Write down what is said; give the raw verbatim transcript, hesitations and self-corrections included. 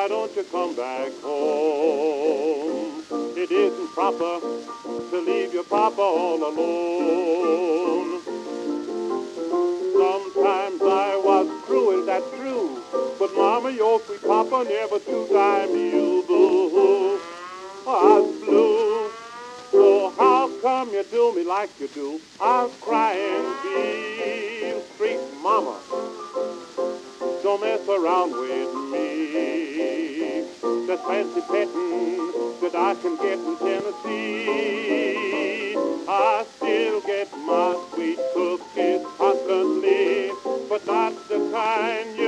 why don't you come back home? It isn't proper to leave your papa all alone. Sometimes I was cruel, is that true? But mama, your sweet papa never to time you, boo. I was blue. So how come you do me like you do? I was crying, be street mama. Don't mess around with me. The fancy petting that I can get in Tennessee, I still get my sweet cookies constantly, but not the kind